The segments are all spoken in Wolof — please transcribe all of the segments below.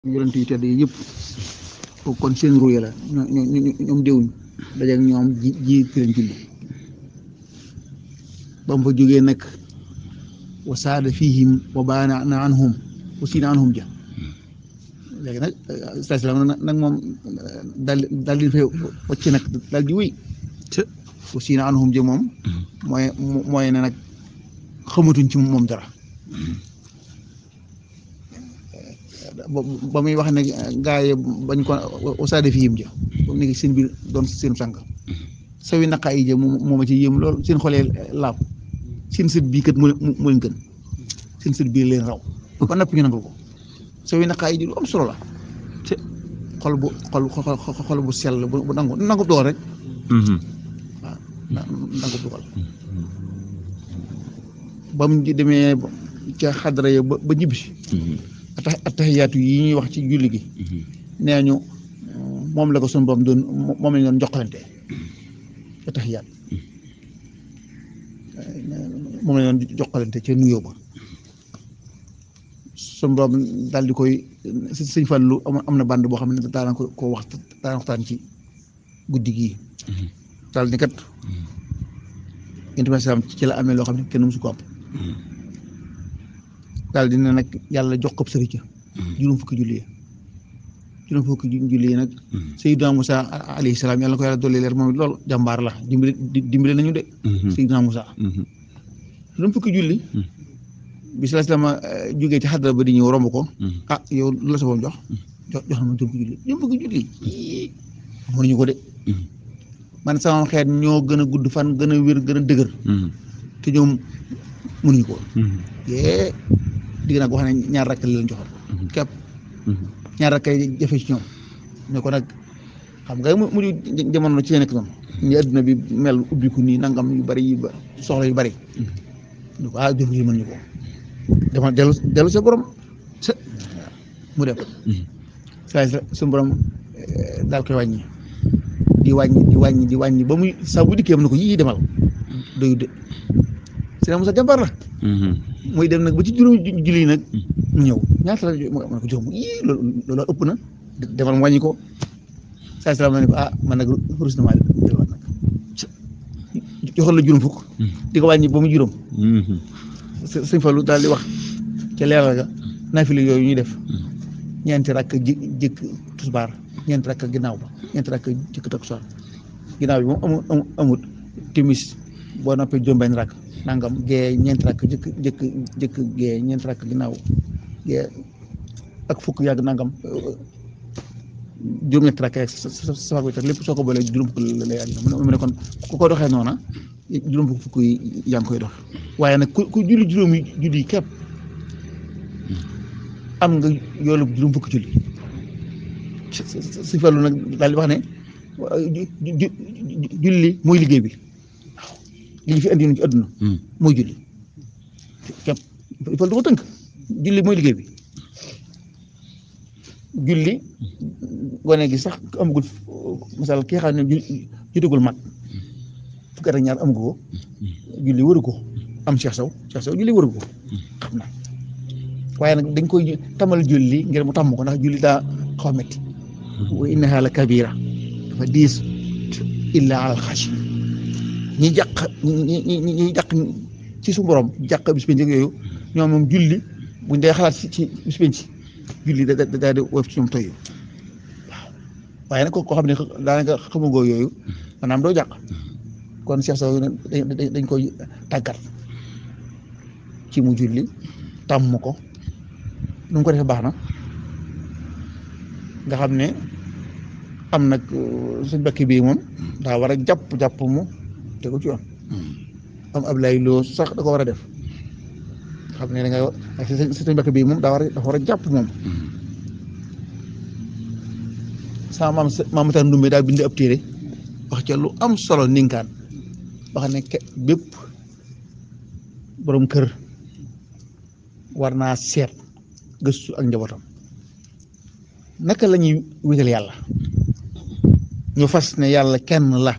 yonent yi tedd yi yëpp kon seen ruye la ñoom déwuñ dajeeg ñoom ji leen julli ba mu fa jógee nag wa saada fihim wa baana anhum wa siina anhum ja léegi nag station nag moom daal di fay wàcc nag daal di wéy wa siina anhum ja moom mooy ne nag xamatuñ ci moom dara ba muy wax ne gaa yi bañ ko wasaade fi yim ja ba mu nekk seen biir doon seen sànq sawi naqaa yi ja moom a ci yéem lool seen xolee laab seen sët bii kat moo leen gën seen sët bii leen raw ba napp ñu nangul ko sawi naqaa yi ji lu am solo la te xol bu sell bu nangu dogal rek waaw nangu dogal ba mu demee ca xadara ya ba ñibbisi attahiyaatu yi ñuy wax ci julli gi nee ñu moom la ko suñu borom doon moom lañ doon joxalante attahiyaat moom lañ doon joxalante ca nuyoo ba suñu borom daal di koy sëñ Fallu am na band boo xam ne daana ko waxtaan ci guddi gii daal ni kat intimation ci la amee loo xam ne kenn musu ko am daal dina nag yàlla jox ko sëriñ ca juróom fukki julli yi nag Seydina Moussa alayhi salaam yàlla na ko yàlla dolli leer moom loolu jàmbaar la dimbali nañu de Seydina Moussa juróom fukki julli bi sallallahu alayhi wasallam jógee ci xadra ba di ñëw romb ko yow lu la sa boom jox na ma juróom fukki julli mënuñu ko de man sama xeet ñoo gën a gudd fan gën a wér gën a dëgër te ñoom mënuñu ko digg nag wax ne ñaar rakk la leen joxoon képp ñaar rakk jafe ci ñoom ne ko nag xam nga mujj jamono ci nekk noonu ni adduna bi mel ubbiku nii nangam yu bari yi soxla yu bari ñu ko jëf yi mën ñu ko dama dellu sa borom mu dem saa suñu borom daal koy wàññi di wàññi ba muy saa bu dikkee am na ko yii demal doyu de Seydina Moussa jàmbaar la muy dem nag ba ci juróomi julli nag mu ñëw ñaata la ma ne ko juróom loolu ëpp na demal mu wàññi ko saa salaam ne ko man nag rus na maa delluwaat nag joxoon la juróom fukk di ko wàññi ba mu juróom sëñ Fallu daal di wax ca leeral ga naafila yooyu ñuy def ñeenti rakk jëkk tusbaar ñeenti rakk ginnaaw ba ñeenti rakk jëkk takkusaan ginnaaw bi moom amut timis boo noppee juróom-benn rakk nangam gee ñeenti rakk jëkk gee ñeenti rakk ginnaaw gee ak fukk yàgg nangam juróom-ñetti rakk safar bi tax lépp soo ko boolee juróom fukk la lay àgg mu ne kon ku ko doxee noona juróom fukk yi yaa ngi koy dox waaye nag ku julli juróomi julli képp am nga yoolu juróom fukki julli si Fallu nag daal di wax ne julli mooy liggéey bi li ñu fi andi ci àdduna mooy julli képp il faut du ko tënk julli mooy liggéey bi julli gone gi sax amagul masal kii xam ne jotagul mag fukki at ak ñaar amagu ko julli waru ko am Cheikh Sow julli waru ko xam na waaye nag dañ koy tamal julli ngir mu tàmm ko ndax julli daa xaw a métti wa innaha la kabira dafa diis illa alal xashi ñi jàq ci su borom jàq bis penc yooyu ñoom moom julli buñ dee xalaat ci bis penc julli da daal di woyof ci ñoom toy waaw waaye nag ko xam ne daanaka xamugoo yooyu maanaam doo jàq kon Cheikh Sow dañ koy tàggat ci mu julli tàmm ko nu mu ko defee baax na nga xam ne am nag suñ bakki bii moom daa war a jàpp mu te ko ci yoon am ab lay loo sax da ko war a def xam ne da nga suñ bakki bii moom dafa war a jàpp moom sama maam Matar Ndumbe daa bind ab téere wax ca lu am solo ninkaan wax ne bépp borom kër war naa seet gëstu ak njabootam naka la ñuy wéetal yàlla ñu fas ne yàlla kenn la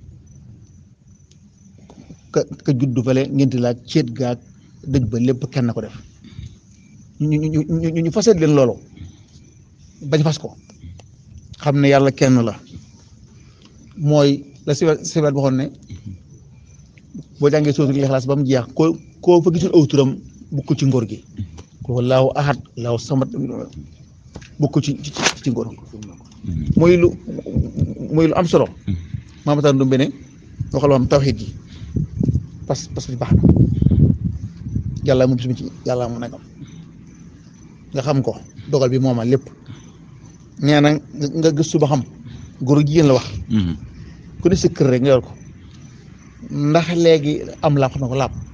ka juddu fale ngenti laa ceet gaag dëj ba lépp kenn ko def ñu faseet leen loolu bañ fas ko xam ne yàlla kenn la mooy la sibat waxoon ne boo jàngee sootul Ixlaas ba mu jeex koo fa gisul aw turam bukk ci ngóor gi ko laahu ahad laahu samad bukk ci ngóor muy lu am solo maamataan du mbene waxal am tawxiid ji parce que baax na yàlla mu bismi ci yàlla mu nagam nga xam ko dogal bi mooma lépp nee na nga gëstu ba xam góor jigéen la wax ku ne sa kër rek nga yor ko ndax léegi am laab xam na ko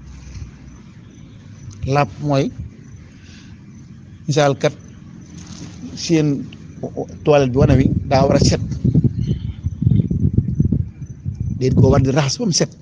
laab mooy misaal kat seen toilette bi wana wi daa war a set déet koo war di raxas ba mu set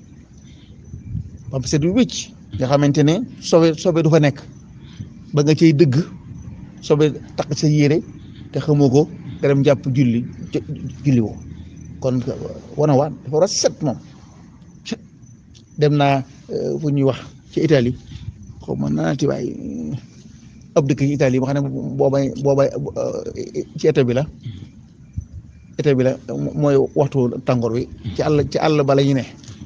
bi wécc nga xamante ne sobe du fa nekk ba nga cay dëgg sobe takk sa yére te xamoo ko nga dem jàpp julli woo kon wana waa dafa war a set moom dem naa fu ñuy wax ci Italie xaw ma naati waay ab dëkk ci Italie ba xam ne boobay ci été bi la mooy waxtu tàngoor bi ci àll ba la ñu ne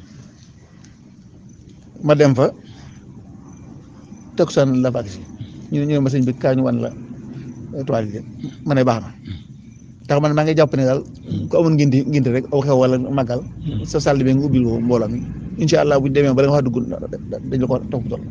ma dem fa takkusaan la fa si ñu ne ma sëñ bi kaa ñu wan la toile yi ma ne baax na tax man maa ngi jàpp ne daal ku amoon ngénte rek aw xew wala màggal sa salle bi nga ubbil ko mbooloo mi incha allah buñ demee ba nga wax dugg dañ la ko topp tool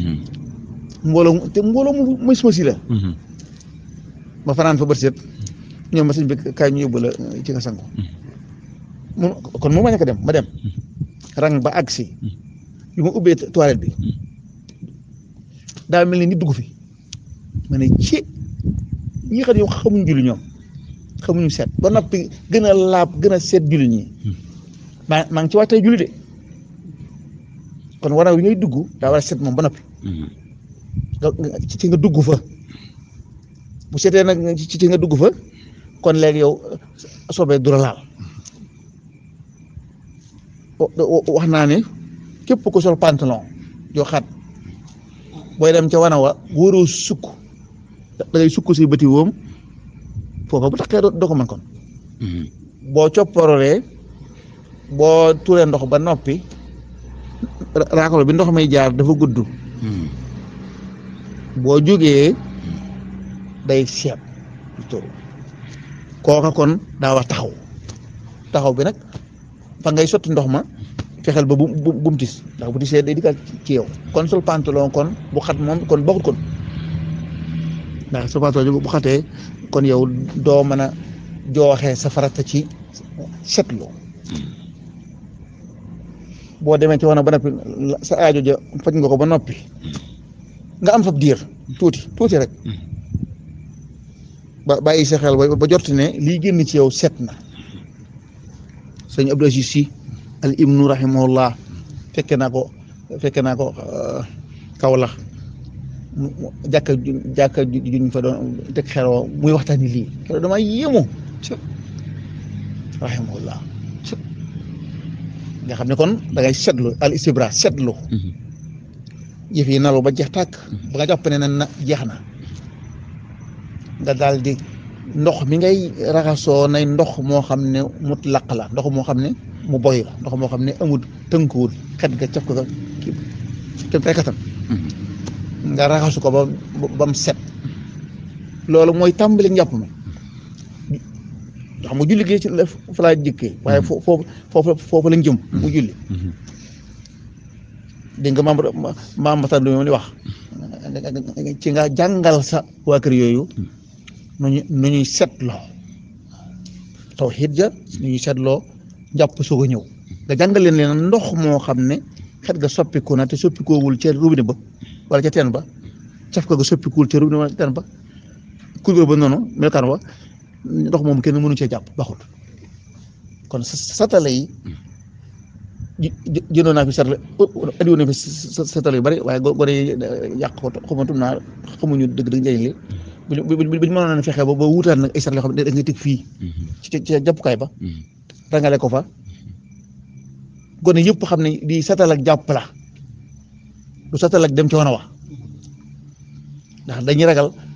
mbooloo mu mës si la ma fanaan fa bët set ñoom ma sëñ bi kaay ñu yóbbu la ci nga sangu kon mu ma ñàkk a dem ma dem rang ba àgg si yu ma ubbee toilette bi daa mel ni nit dugg fi ma ne ci ñi xam ne yow xamuñ julli ñoom xamuñu seet ba noppi gën a laab gën a seet julli ñi maa ngi ci waxtay julli de kon waraw yi ngay dugg daa war a seet moom ba noppi ci nga dugg fa bu seetee nag ci nga dugg fa kon léegi yow soobee du la laal wax naa ne képp ko sol pantalon yoo xat booy dem ca wana wa wóoroo sukk da ngay sukk si bëti woom foofa bu taxee doo ko mën kon boo copparoree boo tuuree ndox ba noppi raakolo bi ndox may jaar dafa gudd boo jógee day seet kooka kon daa wax taxaw bi nag fa ngay sotti ndox ma fexeel ba bu mu tis ndax bu tisee day dikkaat ci yow kon sol pantalon kon bu xat moom kon bokkut kon ndax sol pantalon bu xatee kon yow doo mën a jooxee sa farata ci setlu boo demee ci wana ba noppi sa aajo ja faj nga ko ba noppi nga am fab diir tuuti rek ba bàyyi sa xel ba jorti ne lii génn ci yow set na sëñ Abdou Aziz Sy al ibnu rahimahullah fekke naa ko Kawlax jàkka juñ fa doon teg xeroo muy waxtaani lii xeroo dama yéemu rahimahullah nga xam ne kon da ngay setlu al istibra setlu yëf yi nalu ba jeex tàkk ba nga jàpp ne na jeex na nga daal di ndox mi ngay raxasoo nay ndox moo xam ne mutlaq la ndox moo xam ne mu boy la ndox moo xam ne amul tënkuwul xet ga caf ko kii kem tay kattan nga raxasu ko ba mu set loolu mooy tàmbali njàpp mi xam nga julli gi ci fa laa jëkkee waaye foofu lañ jëm mu julli dégg nga maam Matar du li wax ci nga jàngal sa waa kër yooyu nu ñuy seetloo tawhiid ja nu ñuy seetloo njàpp soog a ñëw nga jàngal leen ndox moo xam ne xet ga soppiku na te soppikoowul ca robinet ba wala ca teen ba caf ko ga soppikuwul ca robinet wala ca teen ba couleur ba noonu melokaan wa ndox moom kenn mënu cee jàpp baxut kon satala yi jëndoon naa fi satala andi woon na fi satala yu bari waaye gone yi yàq ko xamatum naa xamuñu dëgg njëriñ li biñu mënoon a fexe ba wutaat nag ay satala yoo xam ne da ngay teg fii ci jàppukaay ba rangale ko fa gone yëpp xam ne di satal ak jàpp la du satal ak dem ci wana wa ndax dañuy ragal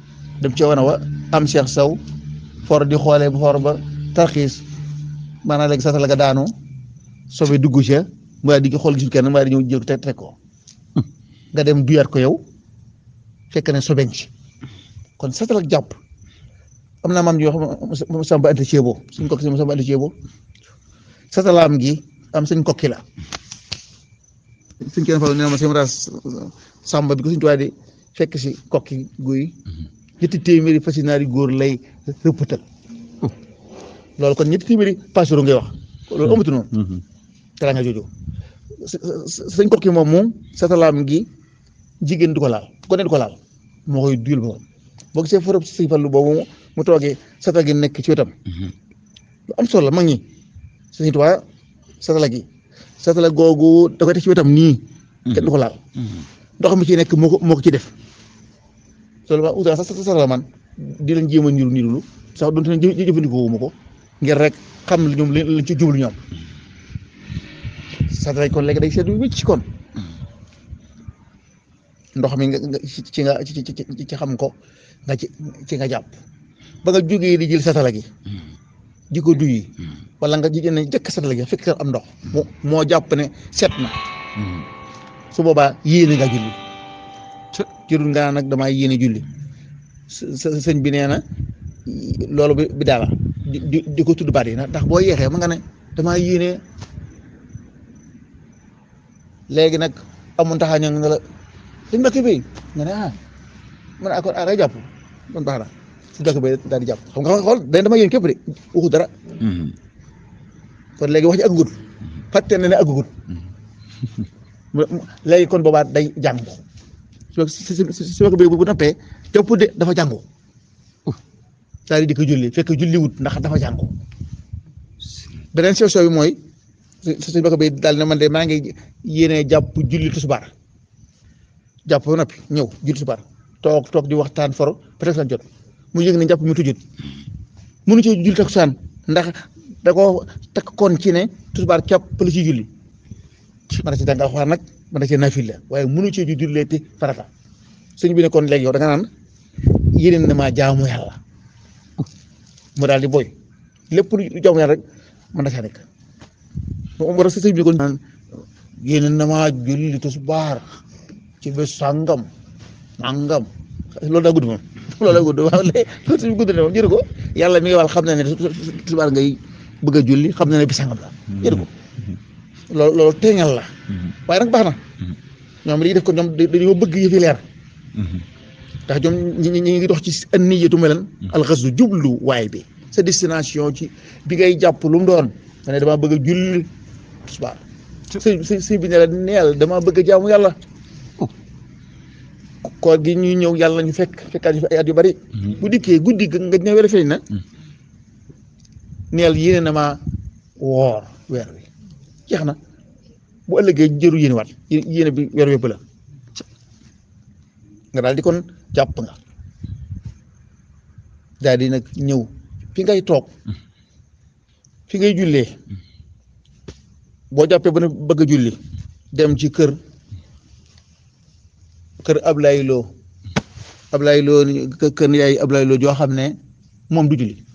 dem ci wana wa am Cheikh Sow for di xoolee bu for ba tarxiis maanaam léegi satala ga daanu sobe dugg ca mbaa di xool gisul kenn mbaa di ñëw jël teg ko nga dem duyaat ko yow fekk ne sobeñ ci kon satala jàpp am naa maam yoo xam Samba Anta Ceebo suñ kokki si Samba Anta Ceebo satalaam gi am suñ kokki la suñ kenn fa nee ma seen ras Samba bi ko suñ tuwaay di fekk si kokki guy ñetti téeméeri fas naari góor lay rëppatal loolu kon ñetti téeméeri passero ngay wax loolu amatu noonu te la nga jooju suñ kokki moom satalaam gi jigéen du ko laal ko ne du ko laal moo koy duyul ba boo gisee forop si fallu boobu mu toogee satala gi nekk ci wetam lu am solo la mag ñi suñu tubaab satala googu da koy teg ci wetam nii kenn du ko laal ndox mi ci nekk moo ko ci def loolu ma uta sax satala man di leen jéem a niru sax doonte ne jëfandikoo wu ma ko ngir rek xam li ñoom lañ ci jublu ñoom satala kon léegi day seetlu wécc kon ndox mi nga ci xam ko nga ci nga jàpp ba nga jógee di jël satala gi di ko duyi wala nga jigéen ne jëkk satala gi fekk am ndox moo jàpp ne set na su boobaa yéene nga julli jërul nga nag damaa yéene julli sëñ bi nee na loolu bi daala di ko tudd baat yi ndax boo yeexee ma nga ne damaa yéene léegi nag amun taxaa ña nga la suñ bakki bi nga ne man accord ngay jàpp man baax na suñ bakki bi daal di jàpp xam nga xool dama yéen képp de waxu dara kon léegi wax ci aggugut fàtte ne aggugut léegi kon boobaa day jàngu su bakki bi bu nappee jàpp de dafa jàngu daal di ko julli fekk julli wut ndax dafa jàngu beneen solution bi mooy suñ bakki bi daal ne man de maa ngi yéene jàpp julli tisbaar jàpp ba noppi ñëw julli tisbaar toog di waxtaan for peut-être lan jot mu yëg ne jàpp mi tujjut mënu ci julli takkusaan ndax da ko takk kon ci ne tisbaar càpp la ci julli mën na ci jàng alxuraan nag mën na ci naafila waaye mënu ci jullee te farata sëñ bi ne kon léegi yow da nga naan yéneen na maa jaamu yàlla mu daal di boy lépp lu jaamu yàlla rek mën na caa nekk moom war a sëñ bi kon naan yéneen na maa julli tisbaar ci bés sàngam nangam loolu daa gudd moom loolu daa gudd waaw léegi gudd na moom jëru ko yàlla mi ngi wàll xam na ne tisbaar ngay bëgg a julli xam na ne bi sàngam la jëru ko loolu teeñal la waaye nag baax na ñoom li def ko ñoom dañoo bëgg yëfi leer ndax ñoom ñi ngi dox ci an-niyatu melan alxasdu jublu waay bi sa destination ci bi ngay jàpp lu mu doon nga ne damaa bëgg a julli tisbaar sëñ bi ne la neel damaa bëgg a jaamu yàlla koor gi ñuy ñëw yàlla ñu fekkaat ñu fi ay at yu bari bu dikkee guddi nga ñëw weer feeñ na neel yéene na ma woor weer wi jeex na bu ëllëgee jëru yéene waat yéene bi weer wépp la nga daal di kon jàpp nga daal di nag ñëw fi ngay toog fi ngay jullee boo jàppee ba ne bëgg a julli dem ci kër Ablaye Lo kër yaay Ablaye Lo joo xam ne moom du julli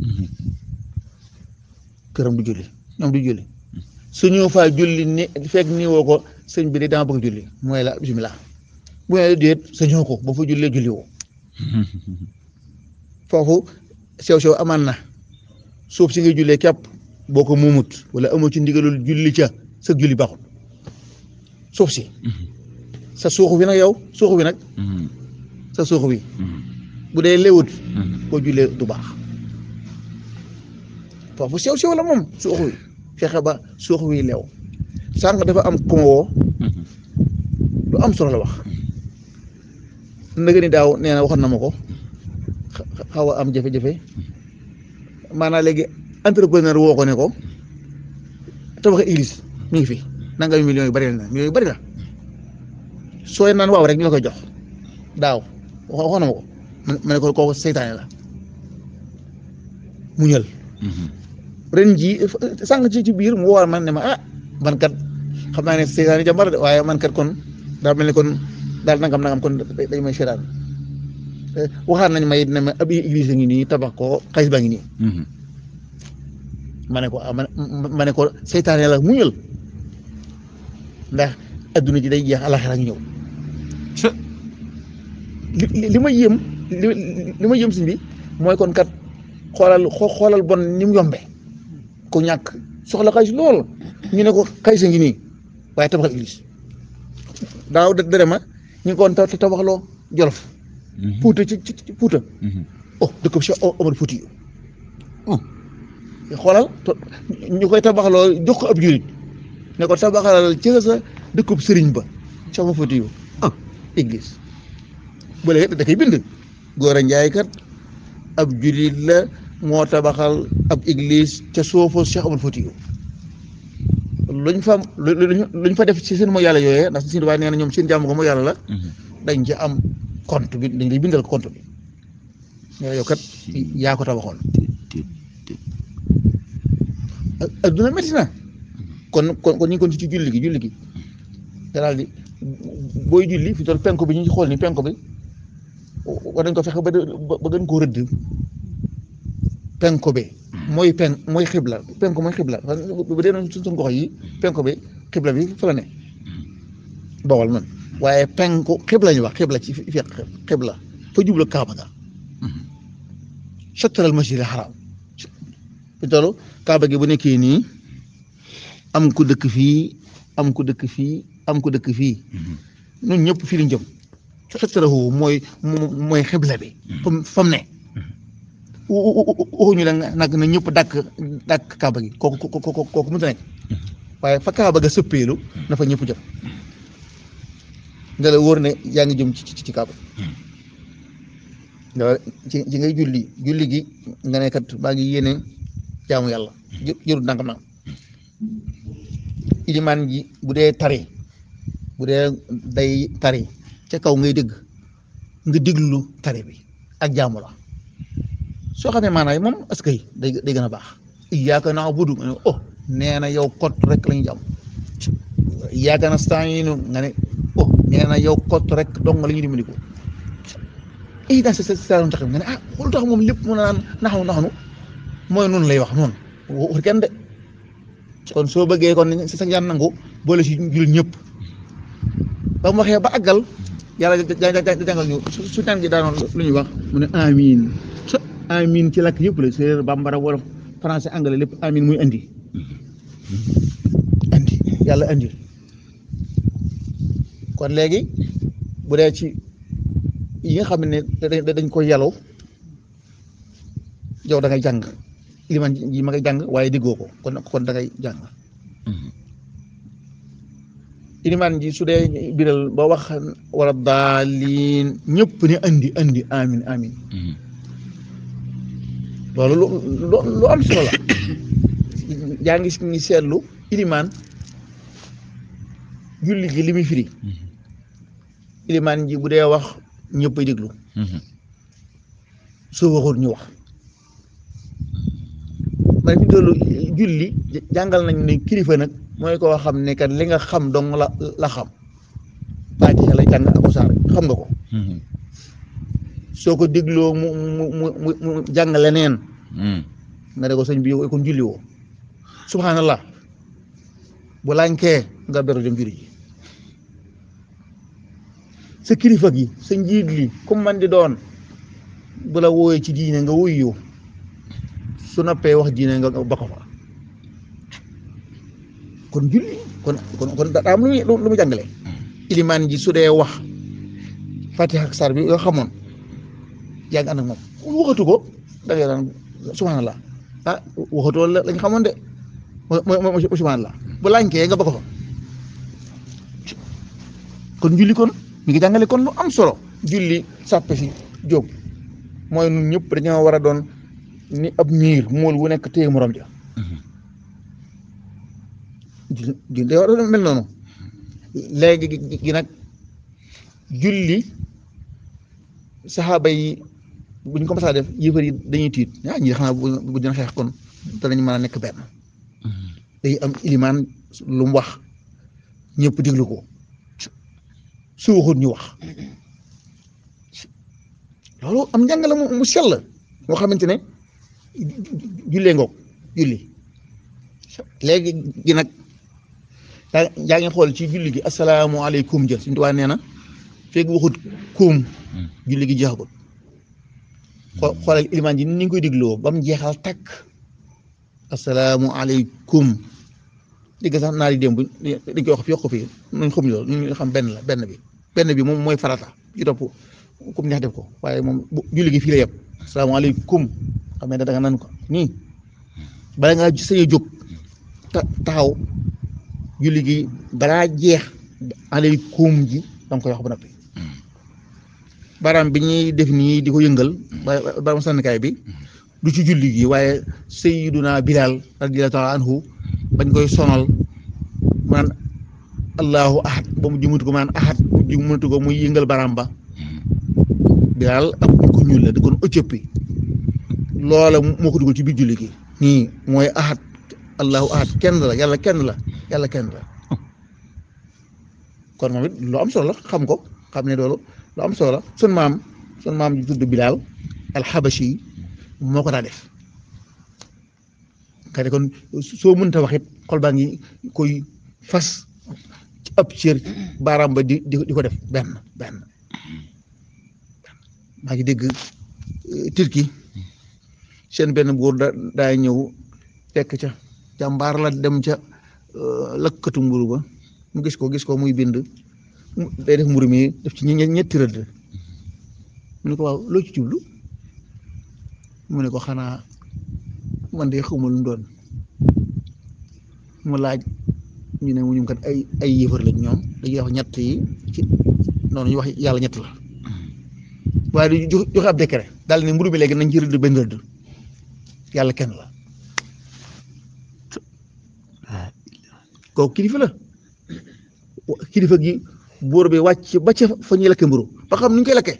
këram du julli ñoom du julli su ñëw faa julli ni fekk nii woo ko sëñ bi de dama bëgg julli mooy la bismillah bu ne déet sa ñëw ko ba fa jullee julli woo foofu sew amaan na suuf si ngay jullee képp boo ko muumut wala amoo ci ndigalul julli ca sa julli baaxul suuf si sa suuxu bi nag yow suuxu bi nag sa suuxu bi bu dee léwut boo jullee du baax foofu sew la moom suuxu bi fexe ba suuxu wi leew sànq dafa am kuma woo lu am solo la wax ndëgë ni daaw nee na waxoon na ma ko xaw a am jafe-jafe maanaam léegi entrepreneur woo ko ne ko tabax église mi ngi fi nanga millions yu bari la sooy naan waaw rek ñu la koy jox daaw waxoon na ma ko ma ne ko kooku seytaane la muñal ren jii sànq ci biir mu woo man ne ma man kat xam naa ne seytaane jàmbar de waaye man kat kon daa mel ni kon daal nangam kon dañ may seetaan waxaan nañ may ne ma ab église ngi nii tabax ko xaalis baa ngi nii ma ne ko ma ne ko seytaane la muñal ndax adduna ji day jeex alaxira ngi ñëw li ma yéem li ma yéem si bi mooy kon kat xoolal bon ni mu yombe ku ñàkk soxla xaalis lool ñu ne ko xaalis ngi nii waaye tabaxal église daaw dere ma ñu ngi koon tabaxloo Jolof Fuuta ci Fuuta dëkk bi Cheikh Omar Fuuti xoolal ñu koy tabaxloo jox ko ab jurit ne ko tabaxalal ci sa dëkkub sëriñ ba Cheikh Omar Fuuti église bu léegi da koy bind góor a njaay kat ab jurit la moo tabaxal ab église ca suufu Cheikh Omar Fuuti luñ fa def ci seen mooy yàlla yooyee ndax suñu nee na ñoom seen jàmm ko mooy yàlla la dañ ci am compte bi dañ lay bindal compte bi yow kat yaa ko tabaxoon adduna métti na kon ñu ngi kon ci julli gi daal di booy julli fi toll penku bi ñu xool ni penku bi war nañ ko fexe ba gën koo rëdd penku bi mooy xibla penku mooy xibla bu dee noonu suñ gox yi penku bi xibla bi fa la ne bawal man waaye penku xibla ñu wax xibla ci fiq xibla fa jublu kaaba ga satral masjidil haram fi tollu kaaba gi bu nekkee nii am ku dëkk fii am ku dëkk fii am ku dëkk fii ñun ñëpp fii lañ jëm satrahu mooy xibla bi fam ne waxuñu la nag na ñëpp dàkk kaaba gi kooku mënta nekk waaye fa kaaba ga sëppeelu na fa ñëpp jëm nga la wóor ne yaa ngi jëm ci kaaba nga ci ngay julli gi nga ne kat maa ngi yéene jaamu yàlla jërul nangam nangam ilimaan ji bu dee tari bu dee day tari ca kaw ngay dégg nga déglu tari bi ak jaamu la soo xamee maanaam moom est-ce que day gën a baax iyyaaka na'budu nga ne nee na yow kot rek la ñu jàmm iyyaaka nasta'iinu nga ne nee na yow kot rek dong la ñuy dimbali ko ihdinas siraatal mustaqiim nga ne xool tax moom lépp mu naan naxnu mooy noonu lay wax noonu waxut kenn de kon soo bëggee kon sa ñaan nangu boole si jul ñëpp ba mu waxee ba àggal yàlla jàngal ñu su ñaan gi daanoon lu ñuy wax mu ne amiin ci làkk yëpp la séeréer bambara wolof français anglais lépp amiin muy andi yàlla andi kon léegi bu dee ci yi nga xam ne dañ koy yàllaw yow da ngay jàng liman ji ma ngay jàng waaye diggoo ko kon da ngay jàng ilimaan ji su dee biral ba wax wala daaliin ñëpp ne andi amin loolu lu am solo la yaa ngi seetlu ilimaan julli gi li muy firi ilimaan ji bu dee wax ñëpp ay déglu soo waxul ñu wax man fi doolu julli jàngal nañ ne kilifa nag mooy koo xam ne kat li nga xam dong la xam Faatiha lay jàng ak saar xam nga ko soo ko dégloo mu jàng leneen nga ne ko sëñ bi yow kon julli woo subhanallah bu lànkee nga beru dem julli ji sa kilifa gi sa njiit li comme man di doon bu la wooyee ci diine nga wuyu su noppee wax diine nga ba ko fa kon julli kon daa am lu mu jàngale ilimaan ji su dee wax Fatiha ak saar bi yoo xamoon yaa ngi ànd ak moom waxatu ko da ngay daan subhanallah waxatoo lañ xamoon de mooy subhanallah bu lànkee nga ba ko fa kon julli kon mi ngi jàngale kon lu am solo julli sàppe si jóg mooy ñun ñëpp dañoo war a doon ni ab miir mool wu nekk téye morom ja julli day war a mel noonu léegi gi nag julli saxaaba yi buñ ko masaa def yëfar yi dañuy tiit ñi xanaa bu dina xeex kon danañ mën a nekk benn day am ilimaan lu mu wax ñëpp déglu ko su waxut ñu wax loolu am njàng la mu sell moo xamante ne jullee ngoog julli léegi gi nag yaa ngi xool ci julli gi asalaamaaleykum jël suñu tubaab nee na fekk waxut kuum julli gi jeexagul xoolal ilimaan ji ni nga koy dégloo ba mu jeexal takk asalaamaaleykum dégg sax naa di démb dañ koy wax yokk fii nañ xam loolu ñu xam benn bi moom mooy farata ci topp comme neex def ko waaye moom julli gi fii la yem asalaamaaleykum xam ne da nga naan ko nii bala ngaa sañ a jóg taxaw julli gi balaa jeex aleykum ji da nga koy wax ba noppi baaraam bi ñuy def nii di ko yëngal baaraam sànnikaay bi du ci julli gi waaye sayyiduna Bilal radiyallahu taala anhu bañ koy sonal mu naan allahu ahad ba mu jëmatu ko mu naan ahad mu jëmatu ko muy yëngal baaraam ba Bilal ak ko ñuul la di kon Éthiopie loola moo ko dugal ci biir julli gi nii mooy ahad allahu ahad kenn la yàlla kenn la kon moom it lu am solo la xam ko xam ne loolu lu am solo la sun maam ji tudd Bilal al-Habashi moo ko daa def xëy na kon soo mënta wax it xol baa ngi koy fas ci ab cër baaraam ba di ko def benn maa ngi dégg Turki seen benn buur daay ñëw fekk ca jàmbaar la dem ca lëkkatu mburu ba mu gis ko muy bind day def mburu mi def ci ñetti rëdd mu ne ko waaw loo ci jublu mu ne ko xanaa man de xamul lu mu doon mu laaj ñu ne mu ñu kat ay yéefar lañ ñoom dañuy wax ñett yi ci noonu ñu wax yàlla ñett la waaye du joxe ab décret daal ne mburu bi léegi nañ ci rëdd benn rëdd yàlla kenn la kooku kilifa la kilifa gi buur bi wàcc ba ca fa ñuy lakke mburu ba xam nu ñu koy lakkee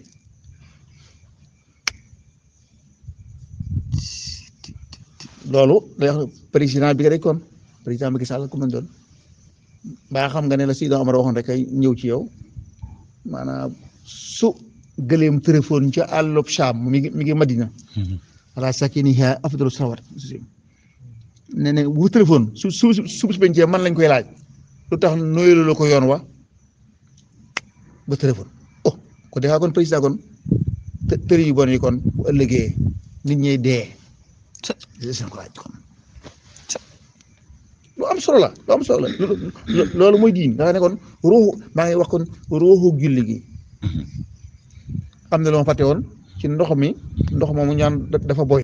loolu day wax président bi nga dekkoon président Macky Sall ku mën doon mbaa xam nga ne la Seydina Omar waxoon rek ay ñëw ci yow maanaam su gëleem téléphone ca àllub Saam mi ngi Madina ala sakiniha afdalu salawat ne bu téléphone su bencee man lañ koy laaj lu tax noyelu la ko yoon wa ba téléphone ko defaa kon président kon tëri yu bon yi kon bu ëllëgee nit ñi dee seen ko laaj kon lu am solo la loolu mooy diin nga xam ne kon ruuxu maa ngi wax kon ruuxu julli gi am na lu ma fàtte woon ci ndox moomu ñaan dafa boy